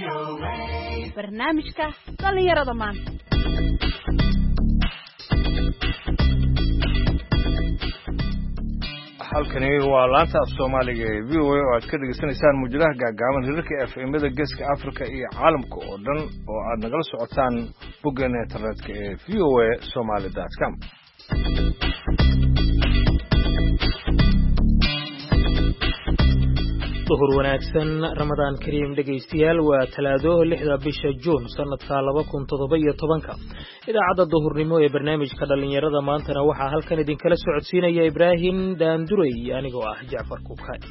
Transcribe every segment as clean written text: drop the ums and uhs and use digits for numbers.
barnaamijka dhalinyarada maanta. halkani waa laanta af Soomaaliga ee VOA oo aad ka dhageysanaysaan muujadaha gaagaaban hirarka FM-da Geeska Afrika iyo caalamka oo dhan oo aad nagala socotaan boggan internetka ee voasomali.com. duhur wanaagsan Ramadaan Kariim dhageystayaal waa talaado 6 bisha Juun sanadka 2017 idaacada duhurnimo ee barnaamijka dhalinyarada maantana waxa halkan idin kala socodsiinaya Ibraahim Daanduray anigoo ah Jaafar Kuukay.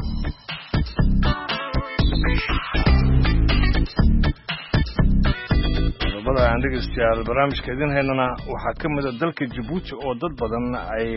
aan dhegeystayaal barnaamijka idin haynana waxa ka mid ah dalka Djibouti oo dad badan ay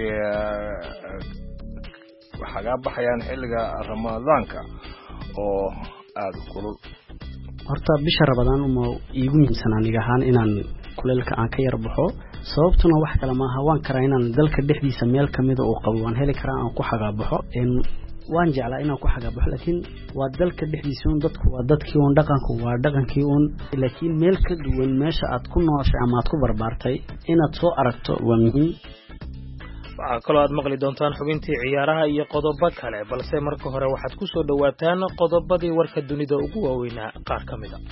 waxaa baxayaan xilliga Ramadaanka oo aad u kulul. horta bisha Ramadaan uma iigu miisan aniga ahaan inaan kuleelka aan ka yar baxo sababtuna wax kale ma aha waan karaa inaan dalka dhexdiisa meel kamid oo qabo waan heli karaa aan ku xagaa baxo waan jeclaa inaan ku xagaa baxo laakiin waa dalka dhexdiisa dadku waa dadkii oo dhaqanku waa dhaqankii oo laakiin meel ka duwan meesha aad ku nooshay ama aad ku barbaartay inaad soo aragto waa muhiim. waxaa kaloo aad maqli doontaan xubintii ciyaaraha iyo qodobo kale balse marka hore waxaad ku soo dhawaataan qodobadii warka dunida ugu waaweynaa qaar ka mid ah.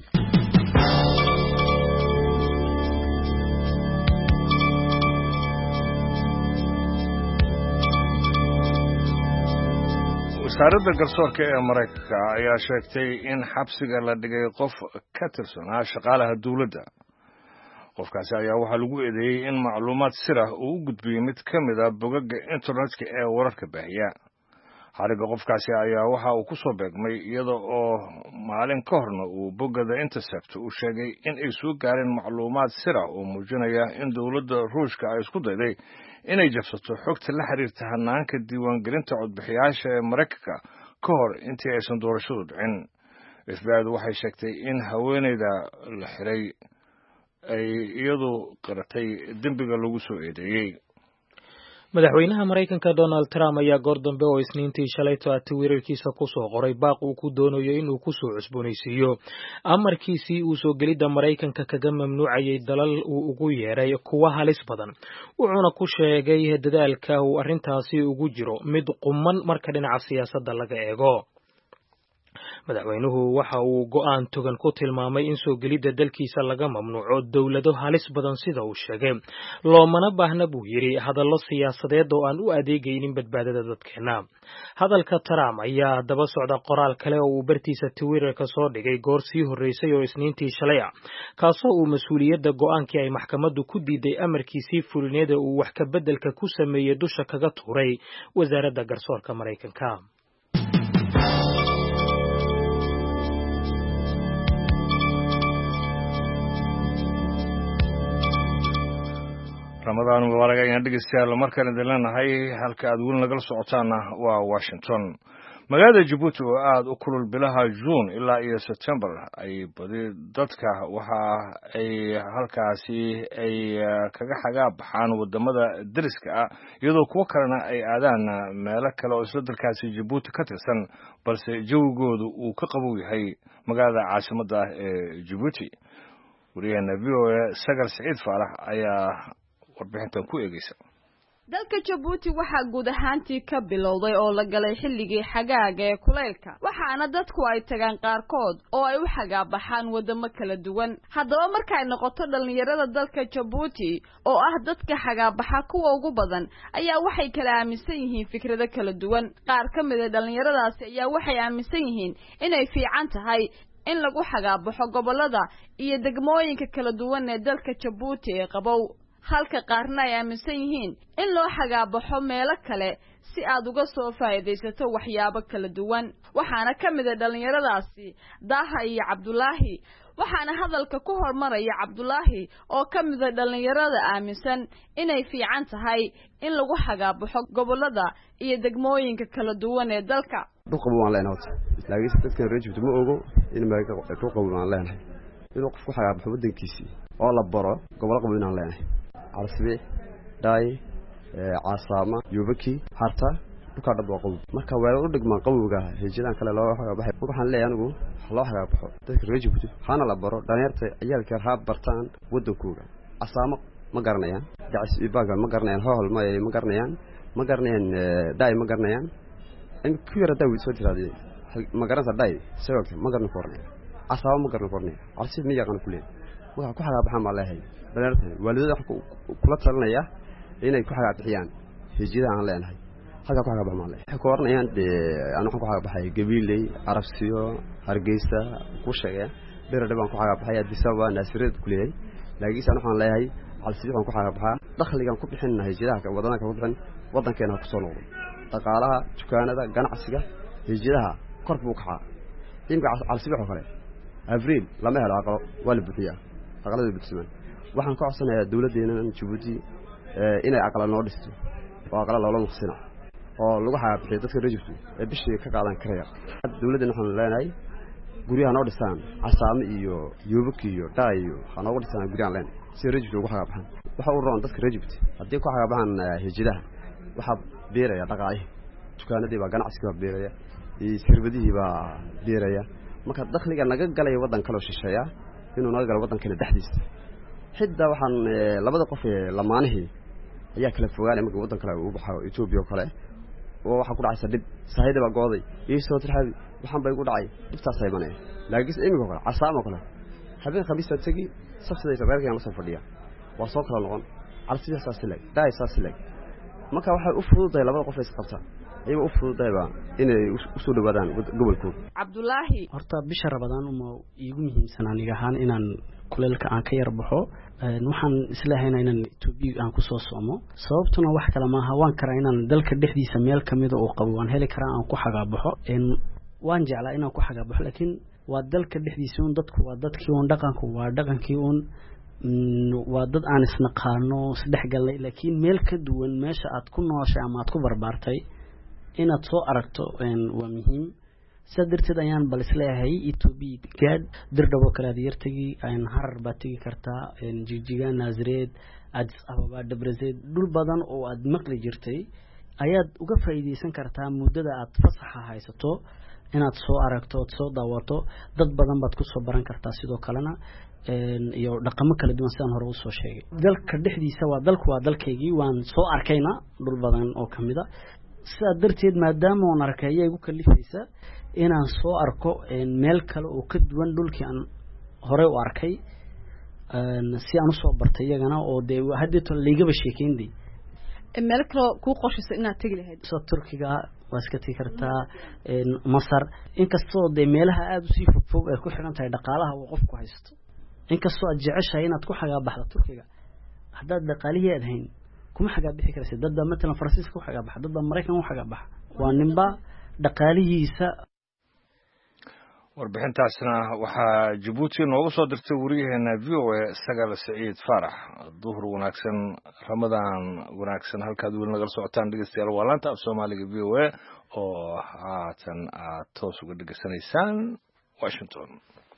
wasaaradda garsoorka ee Mareykanka ayaa sheegtay in xabsiga la dhigay qof ka tirsanaa shaqaalaha dawladda. qofkaasi ayaa waxaa lagu eedeeyay in macluumaad sir ah uu u gudbiyay mid ka mid ah bogagga internetka ee wararka baahiya. xariga qofkaasi ayaa waxa uu ku soo beegmay iyada oo maalin ka horna uu bogga The Intercept uu sheegay in ay soo gaareen macluumaad sir ah oo muujinaya in dawladda Ruushka ay isku dayday inay jabsato xogta la xiriirta hanaanka diiwaangelinta codbixiyaasha ee Mareykanka ka hor intii aysan doorashadu dhicin. FBI waxay sheegtay in haweeneyda la xiray ay iyadu qaratay dambiga lagu soo eedeeyay. madaxweynaha Mareykanka Donald Trump ayaa goor dambe oo Isniintii shalay Twitterkiisa ku soo qoray baaq uu ku doonayo inuu ku soo cusboonaysiiyo amarkiisii uu soo gelida Mareykanka kaga mamnuucayay dalal uu ugu yeeray kuwa halis badan wuxuuna ku sheegay dadaalka uu arrintaasi ugu jiro mid quman marka dhinaca siyaasadda laga eego. madaxweynuhu waxa uu go'aan togan ku tilmaamay in soo gelida dalkiisa laga mamnuuco dawlado halis badan sida uu sheegay loomana baahna buu yiri hadallo siyaasadeed oo aan u adeegaynin badbaadada dadkeena. hadalka Trump ayaa daba socda qoraal kale oo uu bartiisa Twitterka soo dhigay goor sii horeysay oo Isniintii shalay kaasoo uu mas'uuliyadda go'aankii ay maxkamaddu ku diiday amarkiisii fulineed uu wax ka beddelka ku sameeyay dusha kaga tuuray wasaaradda garsoorka Mareykanka. Ramadaan mubarak ayaan dhegeystayaal markaan idin leenahay halka aad weli nagala socotaana waa Washington. magaalada Djibouti oo aad u kulul bilaha June ilaa iyo September ay badi dadka waxa ay halkaasi ay kaga xagaa baxaan wadamada dariska ah iyadoo kuwa kalena ay aadaan meelo kale oo isla dalkaasi Djibouti ka tirsan balse jawigoodu uu ka qabow yahay magaalada caasimadda ee Djibouti. wariyahana VOA Sagar Saciid Faarax ayaa warbixintan ku eegaysa. dalka Djibouti waxa guud ahaantii ka bilowday oo la galay xilligii xagaaga ee kuleylka waxaana dadku ay tagaan qaarkood oo ay u xagaa baxaan wadamo kala duwan. haddaba markay noqoto dhalinyarada dalka Djibouti oo ah dadka xagaa baxa kuwa ugu badan ayaa waxay kala aaminsan yihiin fikrado kala duwan. qaar ka mid ah dhalinyaradaasi ayaa waxay aaminsan yihiin inay fiican tahay in lagu xagaa baxo gobolada iyo degmooyinka kala duwan ee dalka Djibouti ee qabow halka qaarna ay aaminsan yihiin in loo xagaa baxo meelo kale si aad uga soo faa'iideysato waxyaabo kala duwan. waxaana ka mid ah dhalinyaradaasi Daha iyo Cabdullaahi waxaana hadalka ku hormaraya Cabdullaahi oo ka mid ah dhalinyarada aaminsan inay fiican tahay in lagu xagaa baxo gobolada iyo degmooyinka kala duwan ee dalka. duqobo waan leenahay laakiin dadka reer Djibouti ma ogo in Mareykanka duqobo waan leenahay inuu qofku xagaa baxo wadankiisii oo la baro gobol qabow inaan leenahay. عرسبي داي عصامة يوبكي حرتا dhulka dhab waa qabow marka waa u dhigmaan qabowga heejidan kale loo baxay waxaan leeyahay anigu loo xagaabaxo dadka reer Djibouti hana la baro dhalinyarta ciyaalka ha bartaan wadankooda asaamo ma garanayaan gacis ibaaga ma garanayaan hool ma garanayaan daay ma garanayaan in ku yara daawid soo tiraadey ma garanaysa daay sababta ma garan kornay asaamo ma garan kornay arsi ma yaqaan kulay waxa ku xagaabaxan ma leeyahay dhalinyarta waalidada kula talinaya inay ku xagaabixiyaan heejida aan leenahay halka ku xagaabax ma leeyahay waxa kornayaan aan ku xagaabaxay Gabiley Arabsiyo Hargeysa ku sheegay beeradabaan ku xagaabaxay Disaba Naasireed kulay laakiin waxaan leeyahay alsi waxaan ku xagaabaxaa dakhligan ku bixinahay heejidaha waddanka ku bixin waddankeena ku soo noqdo dhaqaalaha dukaanada ganacsiga heejidaha kor buu kaxaa imka alsi waxa kale Avril lama helo aqalo wala bixiya aqalada bixisan waxaan ka codsanayaa dawladdeena Djibouti inay aqalo noo dhisto oo aqalo loola muqsina oo lagu xagaabaxiyo dadka reer Djibouti ee bishii ka qaadan karaya dawladdeena waxaan leenahay guriyaha noo dhisaan asaamo iyo yoobaki iyo daayo waxaan ugu dhisaan guriyaha leen si reer Djibouti ugu xagaabaxan waxa uu roon dadka reer Djibouti haddii ku xagaabaxan heejidaha waxa beeraya dhaqaale dukaanadii baa ganacsiga beeraya iyo shirkadihii baa beeraya marka dakhliga naga galay waddan kale oo shisheeya inuu naga galo waddankeena dhexdiisa xidda waxaan labada qof ee lamaanihii ayaa kala fogaanay markii waddan kale uu baxo Ethiopia kale oo waxa ku dhacay dib saahida baa gooday soo tirxaad waxaan bay ugu dhacay dibtaas aybanay laakiin imika kale asaamo kale habeen khamiista tagi safsada reerkayga la soo fadhiya waa soo kala noqon arsiga saasilag daay saasilag marka waxa u fududay labada qof ee qabta ayuu u fududayba inay u soo dhawaadaan gobolkooda Cabdullaahi horta bisha Ramadaan uma iigu muhiimsan aniga ahaan inaan kuleelka aan ka yar baxo waxaan islaahaynaa inaan Itoobiya aan ku soo soomo sababtuna wax kale ma aha waan karaa inaan dalka dhexdiisa meel kamid oo qabo waan heli karaa aan ku xagaabaxo waan jeclaa inaan ku xagaabaxo laakiin waa dalka dhexdiisa un dadku waa dadkii un dhaqanku waa dhaqankii un waa dad aan isnaqaano saddex galay laakiin meel ka duwan meesha aad ku nooshay ama aad ku barbaartay inaad soo aragto waa muhiim sadarteed ayaan bal isleeyahay Itoobiya gaad dirdhawo kala yartagi aan harar ba tagi kartaa Jigjiga Naasireed Addis Ababa Dabrezeed dhul badan oo aad maqli jirtay ayaad uga faa'iideysan kartaa muddada aad fasaxa haysato inaad soo aragto soo daawato dad badan baad ku soo baran kartaa sidoo kalena iyo dhaqamo kala duwan sidaan hore u soo sheegay dalka dhexdiisa waa dalkaygii waan soo arkayna dhul badan oo kamida sida darteed maadaama aan arkay ay ugu kalifaysa inaan soo arko meel kale oo ka duwan dhulkii aan hore u arkay si aan u soo bartay iyagana oo de hadda liigaba sheekeynday meel kale ku qorshaysay inaad tagi lahayd soo Turkiga waa iska tagi kartaa Masar inkastoo de meelaha aad u sii fog ay ku xiran tahay dhaqaalaha uu qofku haysto inkastoo aad jeceshahay inaad ku xagaabaxdo Turkiga haddaad dhaqaalihi ahayn kuma xagaabixi karaysid dadda mesela Faransiiska ku xagaabaxa dadda Mareykan ku xagaabaxa waa ninba dhaqaalihiisa warbixintaasna waxaa Djibouti noogu soo dirtay wariyaheena VOA Sagal Saciid Farax duhur wanaagsan Ramadaan wanaagsan halkaad weli nagala socotaan dhegeystayaal waa laanta af Soomaaliga VOA oo haatan aad toos uga dhegeysanaysaan Washington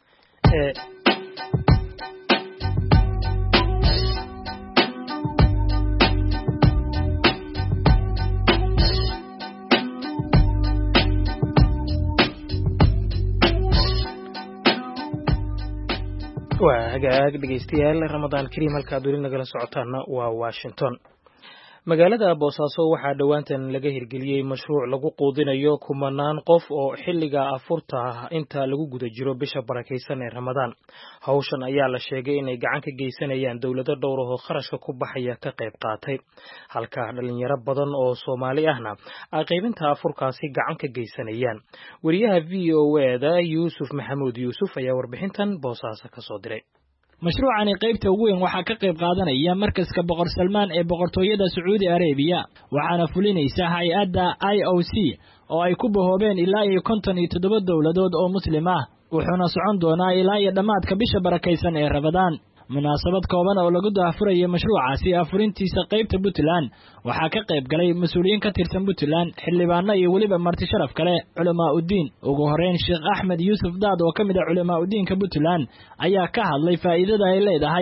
waa hagaag dhegeystayaal Ramadaan Kariim halkaad weli nagala socotaana waa Washington magaalada Boosaaso waxaa dhawaantan laga hirgeliyay mashruuc lagu quudinayo kumanaan qof oo xilliga afurta inta lagu guda jiro bisha barakeysan ee Ramadaan hawshan ayaa la sheegay inay gacan ka geysanayaan dawlado dhowr oo kharashka ku baxaya ka qayb qaatay halka dhalinyaro badan oo Soomaali ahna ay qaybinta afurkaasi gacan ka geysanayaan wariyaha VOA-da Yuusuf Maxamuud Yuusuf ayaa warbixintan Boosaaso ka soo diray mashruucani qaybta ugu weyn waxaa ka qayb qaadanaya markaska boqor Salmaan ee boqortooyada Sacuudi Arabia waxaana fulinaysa hay'adda IOC oo ay ku bahoobeen ilaa 57 dawladood oo muslim ah wuxuuna socon doonaa ilaa dhamaadka bisha barakeysan ee Ramadaan munaasabad kooban oo lagu daafurayo mashruucaasi afurintiisa qaybta Puntland waxaa ka qayb galay mas'uuliyiin ka tirsan Puntland xildhibaano iyo waliba marti sharaf kale culamaa u diin ugu horeyn Sheekh Axmed Yuusuf Daad oo kamid ah culamaa u diinka Puntland ayaa ka hadlay faa'iidada ay leedahay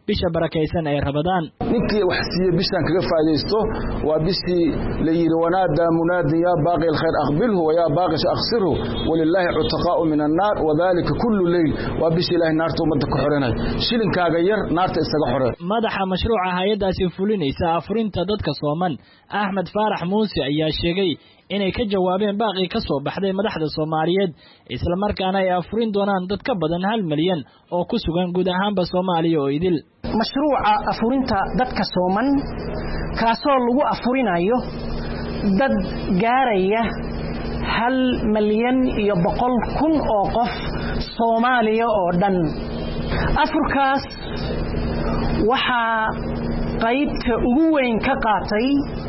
bisha barakaysan ee Ramadaan. ninkii wax siiye bishan kaga faa'iideysto waa bishii la yiri wanaada munaadin ya baaqi alkhayr aqbilhu wa ya baaqi akhsirhu walillahi utaqa'u min an-nar wa dhalika kullu layl waa bishii ilaahay naarta umada ku xoreynay shilinkaaga yar naarta isaga xorey. madaxa mashruuca hay'adaasi fulinaysa afurinta dadka sooman Ahmed Faarax Muuse ayaa sheegay inay ka jawaabeen baaqi ka soo baxday madaxda Soomaaliyeed isla markaana ay afurin doonaan dad ka badan 1 milyan oo ku sugan guud ahaanba Soomaaliya oo idil. mashruuca afurinta dadka sooman kaasoo lagu afurinayo dad gaaraya 1 milyan iyo 100,000 oo qof Soomaaliya oo dhan. afurkaas waxaa qaybta ugu weyn ka qaatay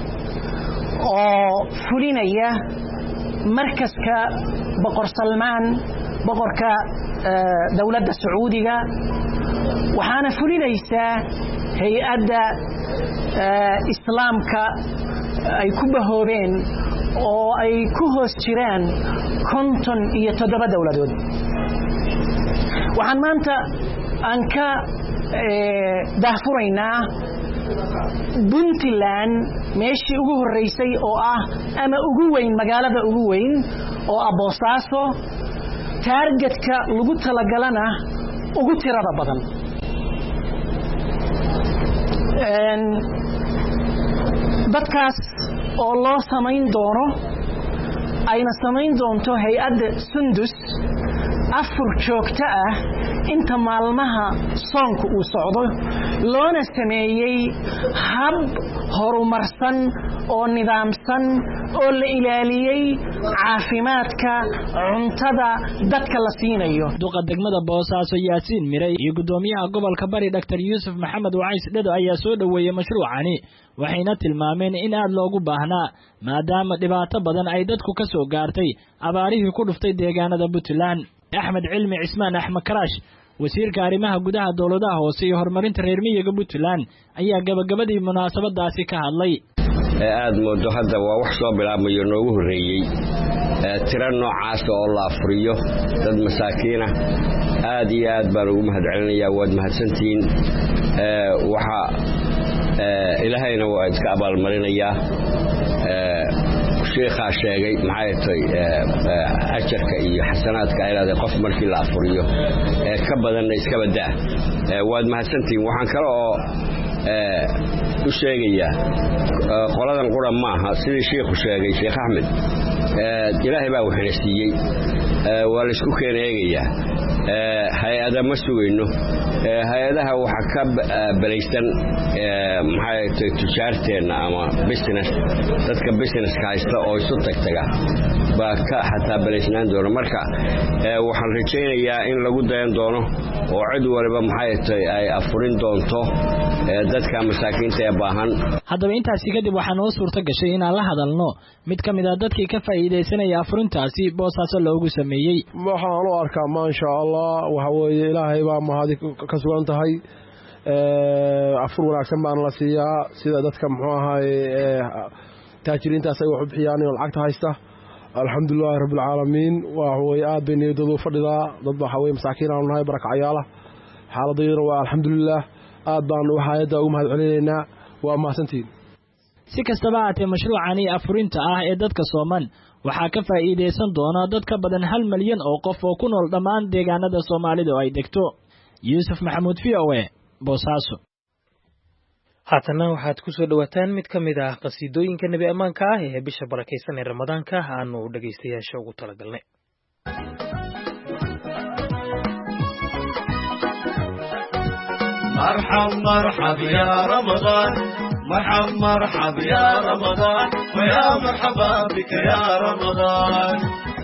oo fulinaya markaska boqor Salmaan boqorka dawladda Sacuudiga waxaana fulinaysa hay'adda islaamka ay ku bahoobeen oo ay ku hoos jiraan 57 dawladood. waxaan maanta aan ka daahfuraynaa Puntland meeshii ugu horeysay oo ama ugu weyn magaalada ugu weyn oo Boosaaso targetka lagu talagalana ugu tirada badan. dadkaas oo loo samayn doono ayna samayn doonto hay'adda Sundus afur joogto inta maalmaha soonku uu socdo loona sameeyay hab horumarsan oo nidaamsan oo la ilaaliyay caafimaadka cuntada dadka la siinayo. duqa degmada Boosaaso Yaasiin Miray iyo gudoomiyaha gobolka Bari Dr. Yuusuf Maxamed Wacays Dhado ayaa soo dhaweeyay mashruucani waxayna tilmaameen in aad loogu baahnaa maadaama dhibaato badan ay dadku ka soo gaartay abaarihii ku dhuftay deegaanada Puntland. Axmed Cilmi Cismaan Axmed Karash wasiirka arrimaha gudaha dawladaha hoose iyo horumarinta reer miyiga Puntland ayaa gabagabadii munaasabadaasi ka hadlay. aad moodo hadda waa wax soo bilaabmayo noogu horeeyay tira noocaas oo la afuriyo dad masaakiina aad iyo aad baan ugu mahadcelinayaa waad mahadsantiin waxa ilaahayna waa iska abaalmarinayaa sheekha sheegay maxay tahay ajarka iyo xasanaadka ay leedahay qof markii la afuriyo ka badan iska badaa waad mahadsantiin waxaan kale oo u sheegayaa qoladan quran maaha sidii sheekhu sheegay Sheekh Ahmed ilaahay baa wuxuu siiyay waa la isku keeneegayaa hay'adaha ma sugayno hay'adaha waxa ka balaysan maxay tahay tujaarteena ama business dadka business ka haysta oo isu tagtaga baa ka xataa balaysnaan doono marka waxaan rajaynayaa in lagu dayan doono oo cid waliba maxay tahay ay afurin doonto dadka masaakiinta ee baahan. haddaba intaasi kadib waxaa noo suurto gashay inaan la hadalno mid ka mid ah dadkii ka faa'iideysanaya afurintaasi Boosaaso loogu sameeyay. waxaan u arkaa maasha Allah waxa weeye ilaahay baa mahadi ka sugan tahay afur wanaagsan baan la siiyaa sida dadka muxuu ahaay taajiriintaas ay wax u bixiyaan oo lacagta haysta alxamdulillaah rabbil caalamiin waa way aad bay niyadoodu fadhidaa dad waxa weeye masaakiin aan nahay barakacayaala xaaladayna waa alxamdulillaah aad baan hay'adda ugu mahadcelinaynaa waa mahadsantiin. si kastaba ahaatee mashruucani afurinta ee dadka sooman waxaa ka faa'iideysan doona dad ka badan 1 milyan oo qof oo ku nool dhammaan deegaanada Soomaalida oo ay degto. Yuusuf Maxamuud VOA Boosaaso. haatana waxaad ku soo dhawaataan mid ka mid ah qasiidooyinka nabi ammaanka ee bisha barakeysan ee Ramadaanka aanu dhageystayaasha ugu talagalnay. مرحب مرحب يا رمضان مرحب مرحب يا رمضان ويا مرحبا بك يا رمضان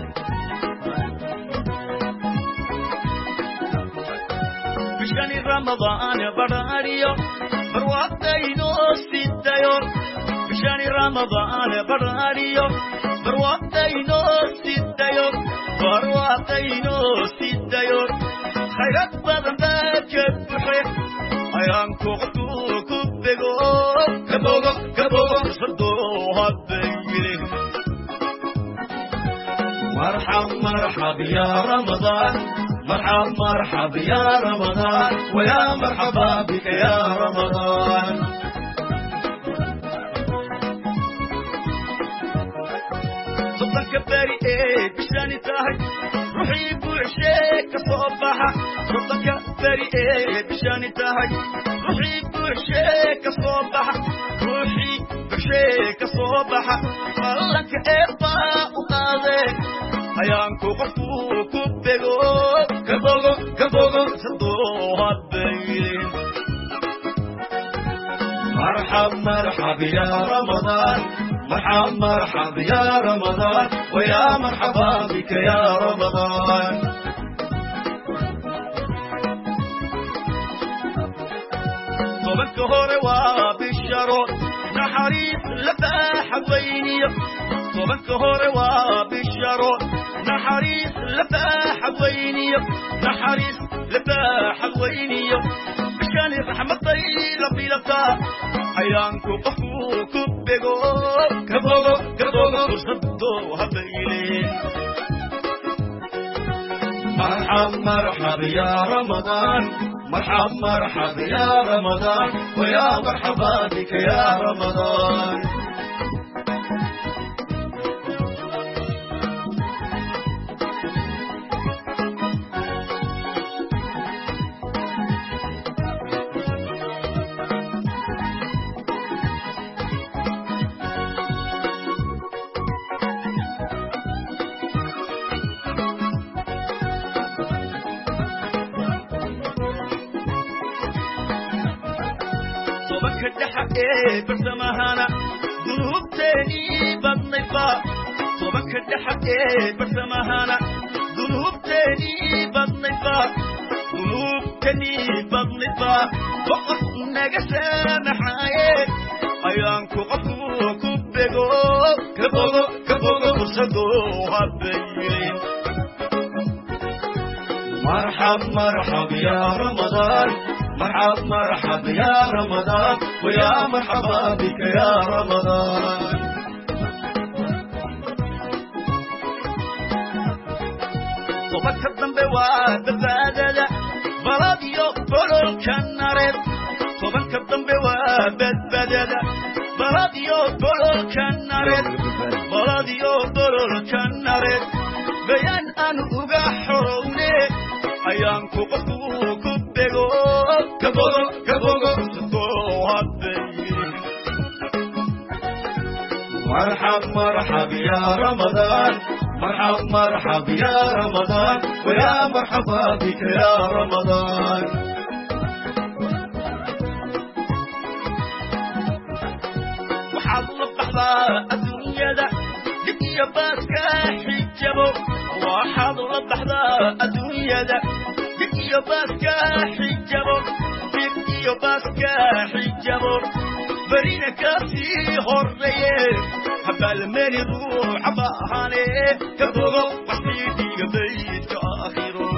بشكن رمضان براريو بروقتينو ستايو بشكن رمضان براريو بروقتينو ستايو بروقتينو ستايو خيرات بدن باجب بحيح ayaan kuqtu ku bego kabogo sado habbayre marhab marhab ya ramadan مرحب مرحب يا رمضان ويا مرحبا بك يا رمضان صدق بري بشان تاهي روحي بوعشيك صباحا صدق بري بشان تاهي روحي بوعشيك صباحا روحي بوعشيك صباحا قالك إبا وقاضي أيانكو قفو كبغو كبغو كبغو صدوها بيلين مرحب مرحب يا رمضان مرحب مرحب يا رمضان ويا مرحبا بك يا رمضان صوبك هوروا بالشرو نحريف لفاح ويني صوبك هوروا بالشرو نحريف لفاح ويني نحريف لفاح ويني مشان الرحمة طيلة بلتا أيانكو قفو كبغو كبغو كبغو صدوها بيلين مرحب مرحب يا رمضان مرحب مرحب يا رمضان ويا مرحبا بك يا رمضان برسمهانا ذنوب تاني بالنفا صوبك الدحق برسمهانا ذنوب تاني بالنفا ذنوب تاني بالنفا وقف نقسى محايا أيانكو قفو كبغو كبغو كبغو صدوها بيلين مرحب مرحب يا رمضان مرحب مرحب يا رمضان ويا مرحبا بك يا رمضان صوبك الذنب وبدبادة بلاديو بلول كنارد صوبك الذنب وبدبادة بلاديو بلول كنارد بلاديو بلول كنارد بيان أن أغحروني أيانكو قفو كبغو كبغو كبغو صدوها بيلين مرحب مرحب يا رمضان مرحب مرحب يا رمضان ويا مرحبا بك يا رمضان وحظ بحظا الدنيا دا لكي باسك حجبو وحظ بحظا الدنيا دا لكي باسك حجبو لكي باسك حجبو برينا كافي هوريه حبال من يروح عباهاني كبغو وحيدي بيت آخره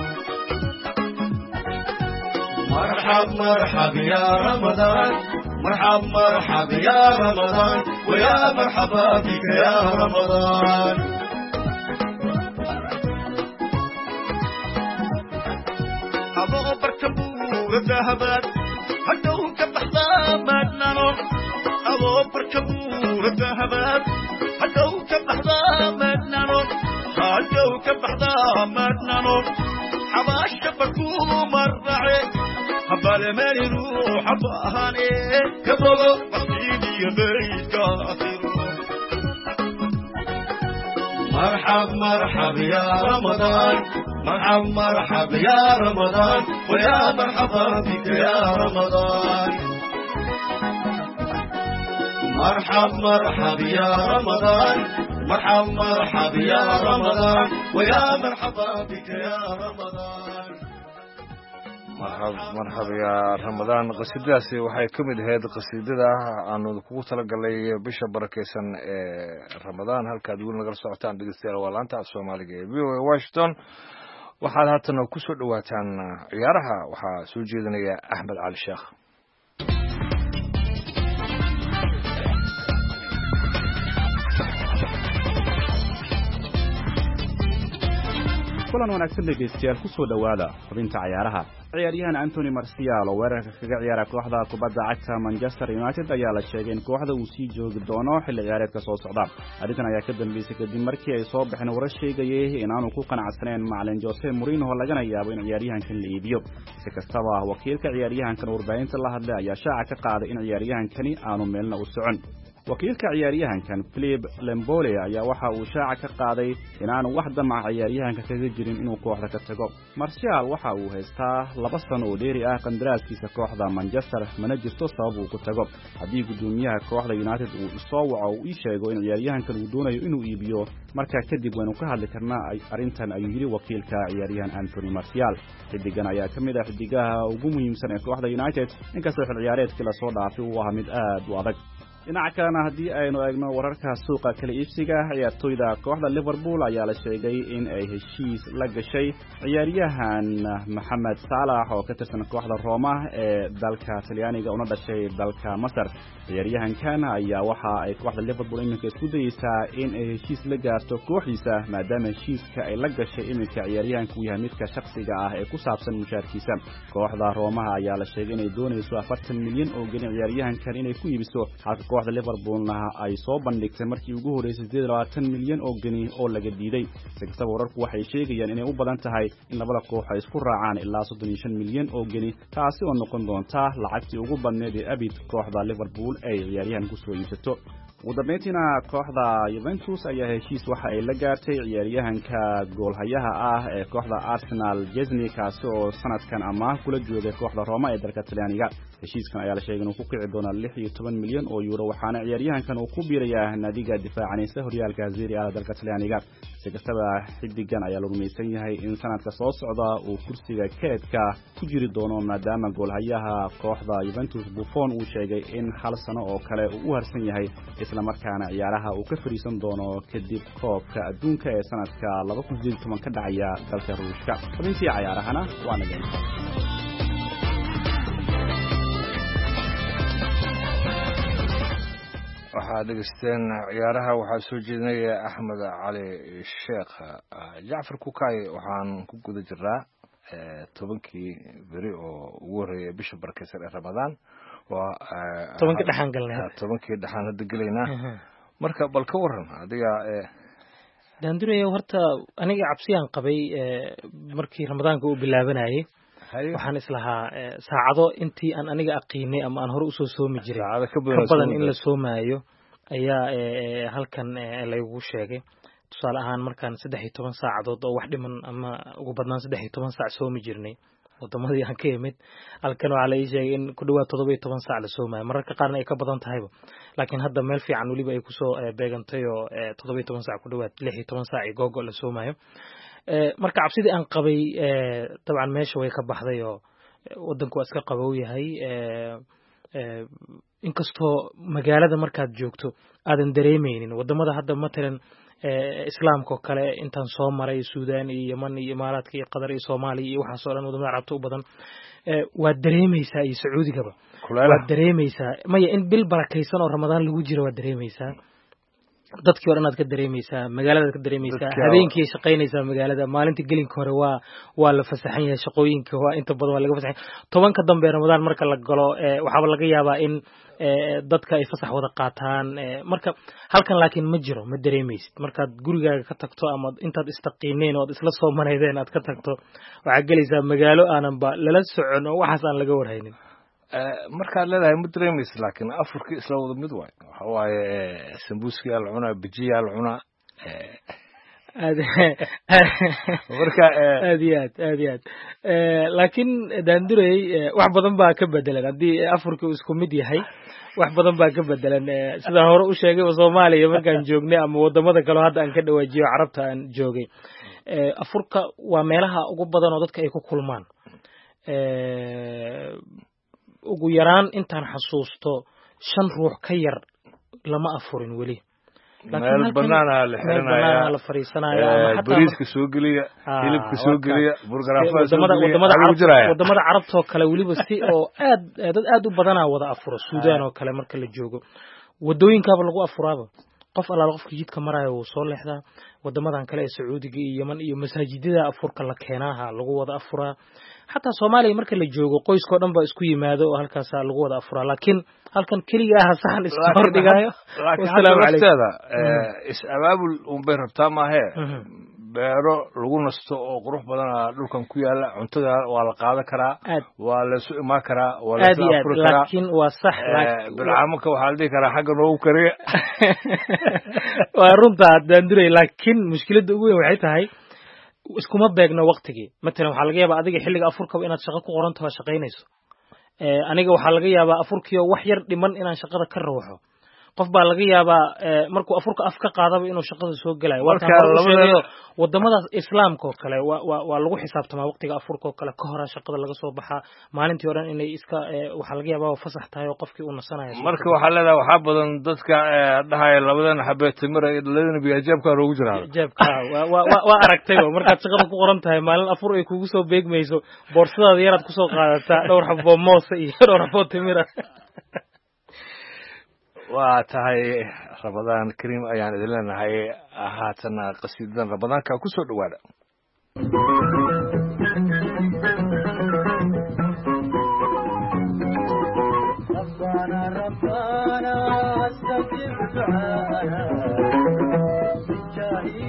مرحب مرحب يا رمضان مرحب مرحب يا رمضان ويا مرحبا بك يا رمضان أبغى بركبور الذهبات هدوه كبحضا مدنانو أبغى بركبور الذهبات هدوه كبحضا مدنانو هدوه كبحضا مدنانو حباش كبكو مرعي حبال من يروح عباهاني كبغو وحيدي بيت كافرو مرحب مرحب يا رمضان مرحب مرحب يا رمضان ويا مرحبا بك يا رمضان مرحب مرحب يا رمضان مرحب مرحب يا رمضان ويا مرحبا بك يا رمضان مرحب يا رمضان قصيدتي waxay kamid ahayd qasiidada aanu kugu talagalay bisha barakeysan ee Ramadaan halka aad naga socotaan dhageystayaal waa laanta Soomaaliga ee VOA Washington waxaad haatan ku soo dhawaataan ciyaaraha waxa soo jeedinaya Ahmed Ali Sheekh kulan wanaagsan dhegeystayaal ku soo dhawaada xubinta ciyaaraha ciyaaryahan Anthony Martial oo weerarka kaga ciyaara kooxda kubadda cagta Manchester United ayaa la sheegay in kooxda uu sii joogi doono xilli ciyaareedka soo socda arrintan ayaa ka dambeysay kadib markii ay soo baxeen warar sheegayay in aanu ku qanacsaneyn macallin Jose Mourinho lagana yaabo in ciyaaryahankan la iibiyo si kastaba wakiilka ciyaaryahankan warbaahinta la hadlay ayaa shaaca ka qaaday in ciyaaryahankani aanu meelna u socon wakiilka ciyaaryahankan Philip Lembole ayaa waxa uu shaaca ka qaaday in aanu wax damac ciyaaryahanka kaga jirin inuu kooxda ka tago Martial waxa uu haystaa 2 sano oo dheeri ah qandaraaskiisa kooxda Manchester mana jirto sabab uu ku tago haddii gudoomiyaha kooxda United uu soo waco uu sheego in ciyaaryahankan uu doonayo inuu iibiyo markaa kadib waynu ka hadli karnaa arrintan ayuu yiri wakiilka ciyaaryahan Anthony Martial xidigan ayaa ka mid ah xidigaha ugu muhiimsan ee kooxda United inkastoo xil ciyaareedkii la soo dhaafay uu ahaa mid aad u adag dhinaca kalena haddii aynu eegno wararka suuqa kala iibsiga ciyaartoyda kooxda Liverpool ayaa la sheegay in ay heshiis la gashay ciyaaryahan Mohamed Salah oo ka tirsan kooxda Roma ee dalka Talyaaniga una dhashay dalka Masar ciyaaryahankan ayaa waxa ay kooxda Liverpool iminka isku dayaysaa in ay heshiis la gaarto kooxdiisa maadaama heshiiska ay la gashay iminka ciyaaryahanku uu yahay midka shakhsiga ah ee ku saabsan mushaarkiisa kooxda Roma ayaa la sheegay in ay doonayso 40 milyan oo geni ciyaaryahankan inay ku iibiso kooxda Liverpoolna ay soo bandhigtay markii ugu horeysay 28 milyan oo geni oo laga diiday sababta wararku waxay sheegayaan inay u badan tahay in labada koox ay isku raacaan ilaa 35 milyan oo geni taasi oo noqon doonta lacagtii ugu badneed ee abid kooxda Liverpool ay ciyaaryahan ku soo iibsato ugu dambeyntiina kooxda Juventus ayaa heshiis waxa ay la gaartay ciyaaryahanka goolhayaha ah ee kooxda Arsenal Chesney kaasi oo sanadkan amaah kula joogay kooxda Roma ee dalka Talyaaniga heshiiskan ayaa la sheegay inuu ku kici doono 16 milyan oo euro waxaana ciyaaryahankan uu ku biirayaa naadiga difaacanaysa horyaalka Serie A dalka Talyaaniga si kastaba xidigan ayaa lagu meeysan yahay in sanadka soo socda uu kursiga keedka ku jiri doono maadaama goolhayaha kooxda Juventus Buffon uu sheegay in hal sano oo kale uu u harsan yahay isla markaana ciyaaraha uu ka fariisan doono kadib koobka adduunka ee sanadka 2018 ka dhacaya dalka Ruushka xubintii ciyaarahana waa naga waxaa dhegeysteen ciyaaraha waxaa soo jeedinaya Axmed Cali Sheekh Jacfar Kukay waxaan ku guda jiraa 10kii beri oo ugu horeeyay bisha barkeysan ee Ramadaan waa 10kii dhaxan galnay 10kii dhaxan hadda galeynaa marka bal ka waran adiga daanduraya horta aniga cabsiyaan qabay markii Ramadaanka uu bilaabanayay waxaan islahaa saacado intii aan aniga aqiinay ama aan hore u soo soomi jiray ka badan in la soomayo ayaa halkan lagu sheegay tusaale ahaan markaan 13 saacadood oo wax dhiman ama ugu badnaan 13 saac soomi jirnay wadamadii aan ka yimid halkan waxa la ii sheegay in ku dhawaad 17 saac la soomayo mararka qaarna ay ka badan tahayba laakiin hadda meel fiican waliba ay ku soo beegantay oo 17 saac ku dhawaad 16 saac googo la soomayo marka cabsidii aan qabay dabcan meesha way ka baxday oo wadanku waa iska qabow yahay inkastoo magaalada markaad joogto aadan dareemeynin wadamada hadda matalan islaamka kale intaan soo maray Suudaan iyo Yemen iyo Imaaraadka iyo Qatar iyo Soomaaliya iyo waxa soo dhan wadamada Carabta u badan waa dareemaysaa iyo Sacuudigaba waa dareemaysaa maya in bil barakaysan oo Ramadaan lagu jiro waa dareemaysaa dadkii hore inaad ka dareemaysaa magaalada ka dareemaysaa habeenkii shaqaynaysaa magaalada maalintii gelinka hore waa la fasaxan yahay shaqooyinka waa inta badan waa laga fasaxan 10ka dambe Ramadaan marka la galo waxaaba laga yaabaa in dadka ay fasax wada qaataan marka halkan laakiin ma jiro ma dareemaysid markaad gurigaaga ka tagto ama intaad istaqiineen oo isla soo mareydeen aad ka tagto waxa galaysaa magaalo aanan ba lala socon oo waxaas aan laga warhaynin markaad leedahay ma dareemaysid laakiin afurkii isla wada mid waxa waaye sambuuska la cunaa bijiya la cunaa marka aad laakiin daandurey wax badan baa ka bedelan haddii afurka uu isku mid yahay wax badan baa ka bedelan sidaan hore u sheegay Soomaaliya markaan joognay ama wadamada kale hadda aan ka dhawaajiyo Carabta aan joogay afurka waa meelaha ugu badan oo dadka ay ku kulmaan ugu yaraan intaan xasuusto 5 ruux ka yar lama afurin wali meel banaana la xirinayaa la fariisanayaa bariiska soo geliya hilibka soo geliya burgaraafada soo geliya wadamada Carabta oo kale waliba si oo dad aad u badan wada afuro Suudaan oo kale marka la joogo wadooyinkaaba lagu afuraaba qof alaal qofka jidka maraayo wuu soo leexdaa wadamadan kale ee Sacuudiga iyo Yemen iyo masaajidada afurka la keenaha lagu wada afuraa xataa Soomaaliya marka la joogo qoyska dhan ba isku yimaado oo halkaas lagu wada afuraa laakiin halkan kaliya ah saxan iska hor dhigayo assalaamu alaykum is abaabul bay rabtaa ma he beero lagu nasto oo qurux badan dhulkan ku yaala cuntada waa la qaadan karaa waa la soo imaan karaa waa la soo afuri karaa laakiin waa sax bilcaamanka waxaa la dhihi karaa xagga noogu kariya waa runta daanduray laakiin mushkiladda ugu weyn waxay tahay iskuma beegno waqtigii matalan waxaa laga yaabaa adiga xilliga afurkaba inaad shaqo ku qoran tahay shaqaynayso aniga waxaa laga yaabaa afurkiyo wax yar dhiman inaan shaqada ka ruuxo qof baa laga yaabaa markuu afurka af ka qaadaba inuu shaqada soo galayo wadamadaas islaamka oo kale waa lagu xisaabtamaa waqtiga afurka oo kale ka hor shaqada laga soo baxaa maalintii oo dhan inay iska waxa laga yaabaa fasax tahay oo qofkii uu nasanayo marka waxa leedahay waxa badan dadka dhahay labadan xabeed timir ay labadan biyo jeebka loogu jiraa jeebka waa aragtay markaad shaqada ku qoran tahay maalin afur ay kugu soo beegmayso boorsadaada yaraad ku soo qaadataa dhowr xabo moos iyo dhowr xabo timir waa tahay Ramadaan Kariim ayaan idin leenahay haatana qasiidadan Ramadaanka ku soo dhawaada ربنا استجب دعانا بالجاه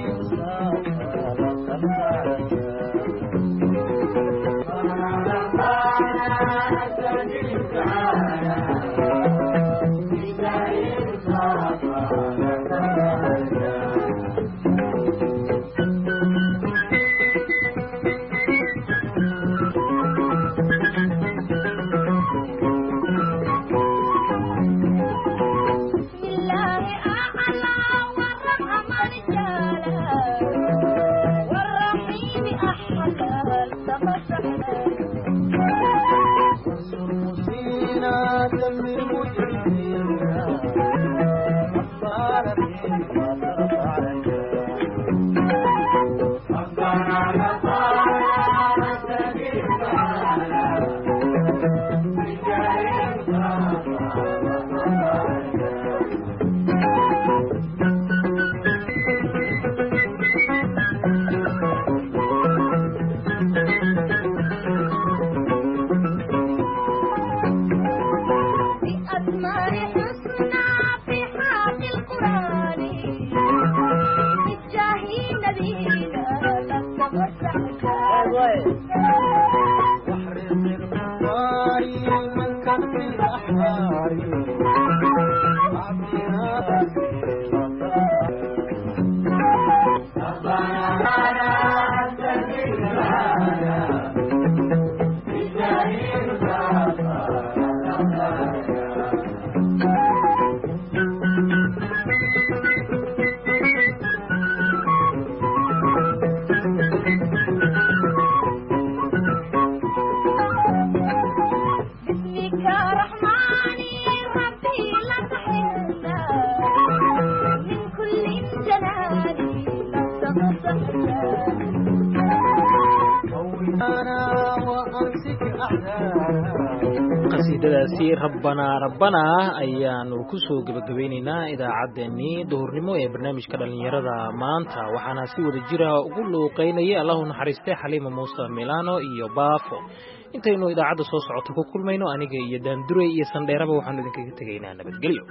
qasiidadaasi rabbana ayaanu ku soo gabagabaynaynaa idaacaddeenii duhurnimo ee barnaamijka dhalinyarada maanta waxaana si wada jira ugu luuqeynayay allahu naxariistay xaliima muuse milano iyo baafo intaynu idaacadda soo socoto ku kulmayno aniga iyo daandurey iyo sandheeraba waxaanu idinkaga tegaynaa nabadgelyo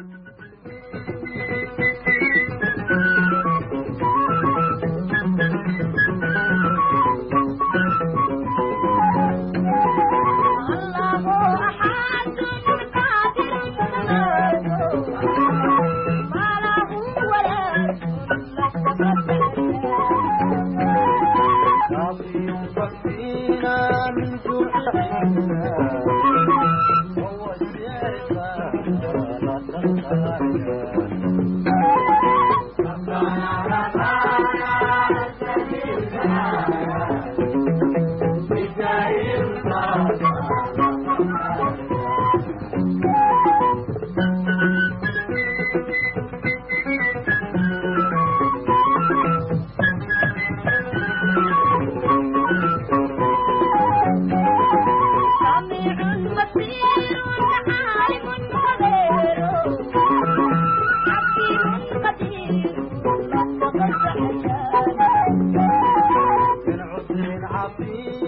العظيم